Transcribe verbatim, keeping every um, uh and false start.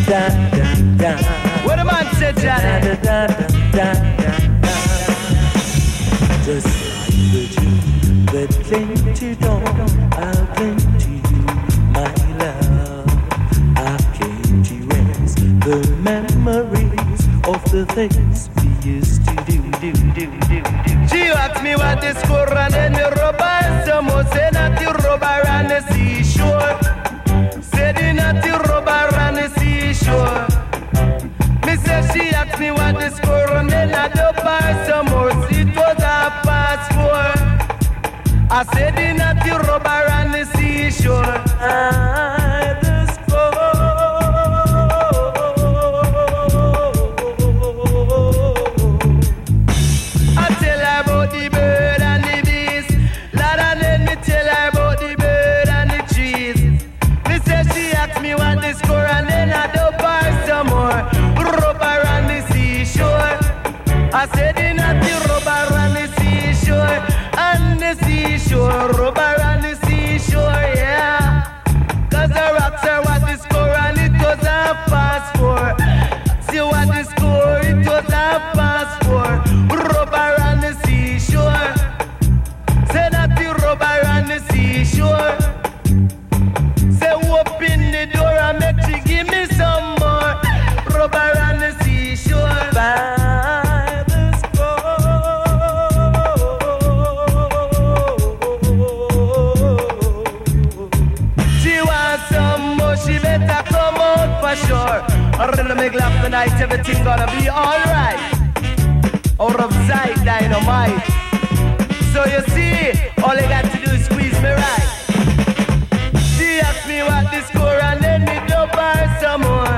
da da da. What the man said, Johnny? Da da da da da da. Just like the Jew that came to dawn, I'll cling to you, my love. I came to erase the memories of the things we used to do, do, do, do, do. She asked me what the score and then the rubber. Someone said that the rubber on the seashore. Said in that the rubber on the seashore. Me said she asked me what the score and then I do buy some more. It was a passport. I said in that the rubber on the seashore. I the score. I tell her about the bird and the beast. Lord, and then me tell her about the bird and the trees. Me say she asked me what the score and then I do buy some more. Rubber on the seashore. I said in at the rubber on the seashore. On the seashore, rubber on the seashore, yeah. Cause the rocks are what the score and it was a passport. See what the score, it was a passport. Rubber on the seashore. Say that the rubber on the seashore. Say open the door and make she give me some more. Rubber on the seashore. By the score. She wants some more, she better come out for sure. I'm gonna make laugh tonight, everything gonna be alright. Out of sight, dynamite. So you see, all you got to do is squeeze me right. She asked me what the score and then me do buy some more.